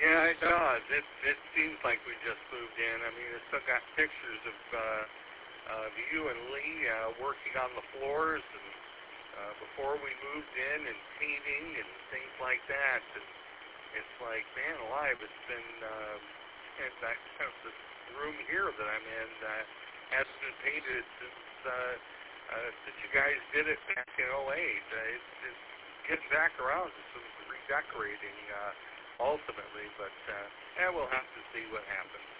Yeah, it does. It seems like we just moved in. I mean, I still got pictures of you and Lee working on the floors and before we moved in and painting and things like that. And it's like, man alive, it's been and that this room here that I'm in hasn't been painted since that you guys did it back in '08. It's getting back around to some redecorating ultimately, but we'll have to see what happens.